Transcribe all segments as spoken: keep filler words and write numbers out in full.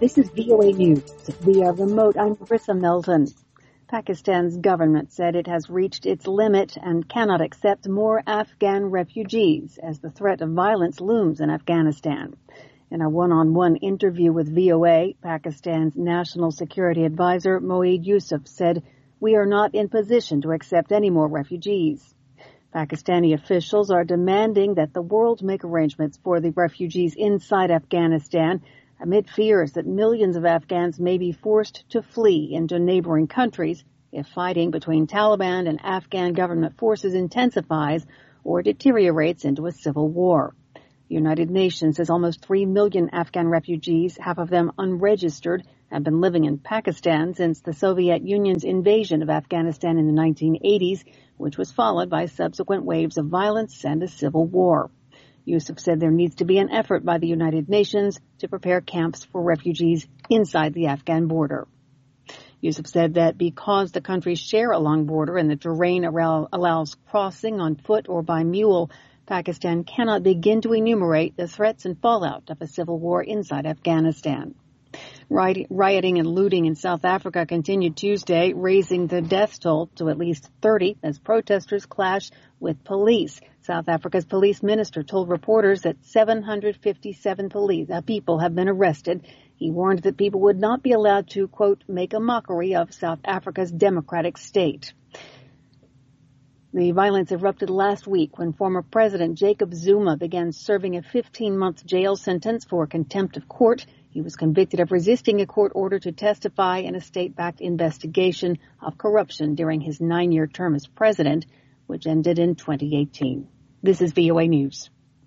This is V O A News. Via remote, I'm Marissa Melton. Pakistan's government said it has reached its limit and cannot accept more Afghan refugees as the threat of violence looms in Afghanistan. In a one-on-one interview with V O A, Pakistan's National Security Advisor Moeed Yusuf said, "We are not in position to accept any more refugees." Pakistani officials are demanding that the world make arrangements for the refugees inside Afghanistan amid fears that millions of Afghans may be forced to flee into neighboring countries if fighting between Taliban and Afghan government forces intensifies or deteriorates into a civil war. The United Nations says almost three million Afghan refugees, half of them unregistered, have been living in Pakistan since the Soviet Union's invasion of Afghanistan in the nineteen eighties, which was followed by subsequent waves of violence and a civil war. Yusuf said there needs to be an effort by the United Nations to prepare camps for refugees inside the Afghan border. Yusuf said that because the countries share a long border and the terrain allows crossing on foot or by mule, Pakistan cannot begin to enumerate the threats and fallout of a civil war inside Afghanistan. Rioting and looting in South Africa continued Tuesday, raising the death toll to at least thirty as protesters clashed with police. South Africa's police minister told reporters that seven hundred fifty-seven police, uh, people have been arrested. He warned that people would not be allowed to, quote, make a mockery of South Africa's democratic state. The violence erupted last week when former President Jacob Zuma began serving a fifteen-month jail sentence for contempt of court. He was convicted of resisting a court order to testify in a state-backed investigation of corruption during his nine-year term as president, which ended in twenty eighteen. This is V O A News.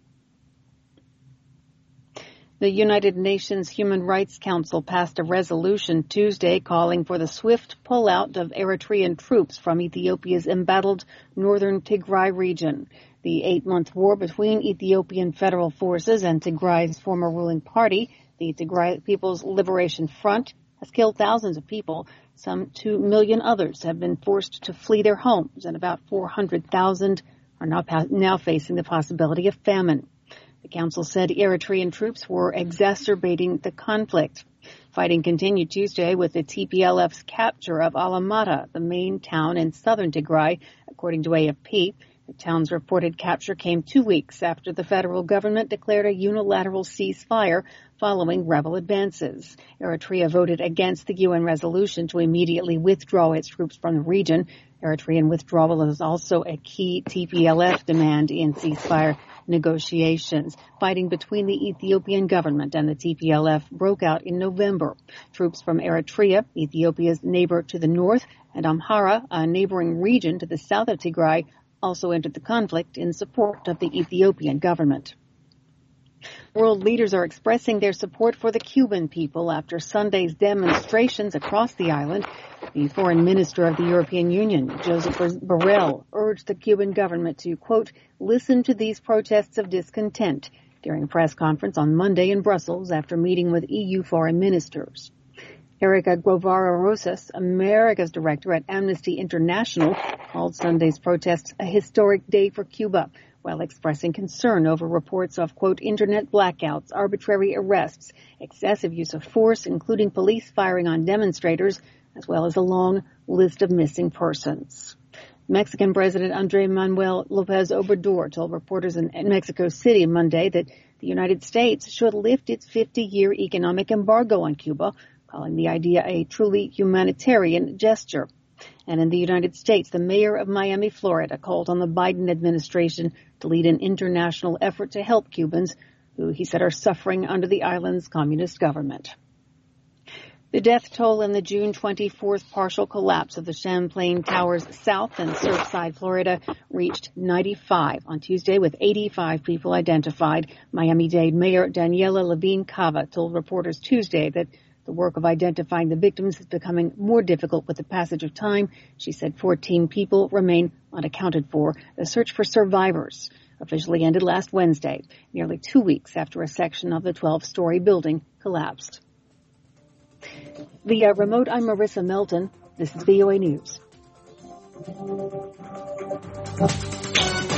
The United Nations Human Rights Council passed a resolution Tuesday calling for the swift pullout of Eritrean troops from Ethiopia's embattled northern Tigray region. The eight-month war between Ethiopian federal forces and Tigray's former ruling party, the Tigray People's Liberation Front, has killed thousands of people. Some two million others have been forced to flee their homes, and about four hundred thousand are now, now facing the possibility of famine. The council said Eritrean troops were exacerbating the conflict. Fighting continued Tuesday with the T P L F's capture of Alamata, the main town in southern Tigray, according to A F P. The town's reported capture came two weeks after the federal government declared a unilateral ceasefire following rebel advances. Eritrea voted against the U N resolution to immediately withdraw its troops from the region. Eritrean withdrawal is also a key T P L F demand in ceasefire negotiations. Fighting between the Ethiopian government and the T P L F broke out in November. Troops from Eritrea, Ethiopia's neighbor to the north, and Amhara, a neighboring region to the south of Tigray, also entered the conflict in support of the Ethiopian government. World leaders are expressing their support for the Cuban people after Sunday's demonstrations across the island. The foreign minister of the European Union, Josep Borrell, urged the Cuban government to, quote, listen to these protests of discontent during a press conference on Monday in Brussels after meeting with E U foreign ministers. Erica Guevara Rosas, America's director at Amnesty International, called Sunday's protests a historic day for Cuba, while expressing concern over reports of, quote, internet blackouts, arbitrary arrests, excessive use of force, including police firing on demonstrators, as well as a long list of missing persons. Mexican President Andrés Manuel López Obrador told reporters in Mexico City Monday that the United States should lift its fifty-year economic embargo on Cuba, calling the idea a truly humanitarian gesture. And in the United States, the mayor of Miami, Florida, called on the Biden administration to lead an international effort to help Cubans who, he said, are suffering under the island's communist government. The death toll in the June twenty-fourth partial collapse of the Champlain Towers South in Surfside, Florida, reached ninety-five on Tuesday, with eighty-five people identified. Miami-Dade Mayor Daniela Levine Cava told reporters Tuesday that the work of identifying the victims is becoming more difficult with the passage of time. She said fourteen people remain unaccounted for. The search for survivors officially ended last Wednesday, nearly two weeks after a section of the twelve-story building collapsed. Via remote, I'm Marissa Melton. This is V O A News.